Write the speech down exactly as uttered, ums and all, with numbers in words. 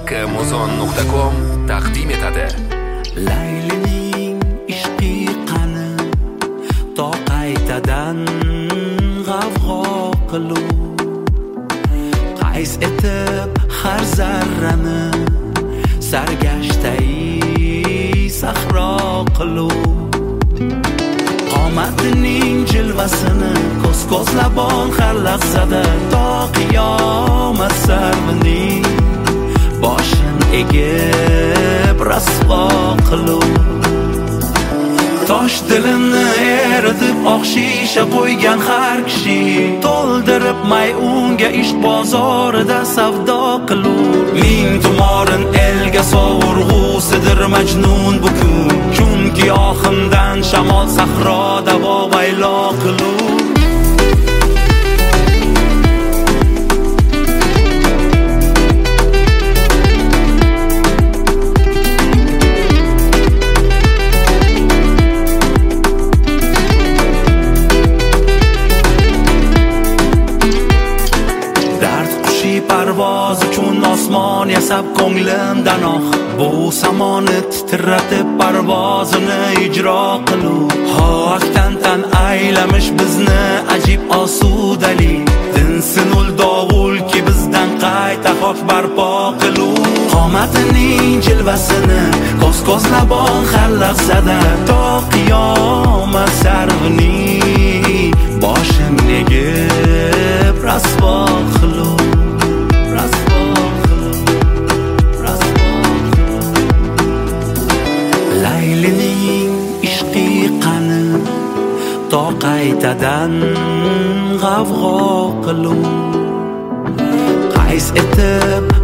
muzon nuqta com taqdim etadi. Laylining ishqi qani to qaytadan g'avg'o qilib qays etib har zarrani sargashtai sahro qilib qomatining jilvasini ko'z-ko'z labon har lahzada to qiyomat sarmining boshin egib rasvo qilib tosh dilimni eritib oq shisha qo'ygan har kishi to'ldirib may unga ish bozorida savdo qilib ming tumorin elga sovurg'usidir majnun bu kun chunki ohimdan shamol sahroda vaylo qilib parvoz uchun osmon yasab ko'nglimdan oh bu samoni titratib parvozini ijro qilib hoakdan tan aylamish bizni ajib osudalik dinsinul dovulki bizdan qayta hoq barpo qilib qomatining jilvasini ko'z-ko'z labon har lahzada to qiyomat sarvining boshin egib rasvo qilib Laylining ishqi qani to qaytadan g'avg'o qilib qays etib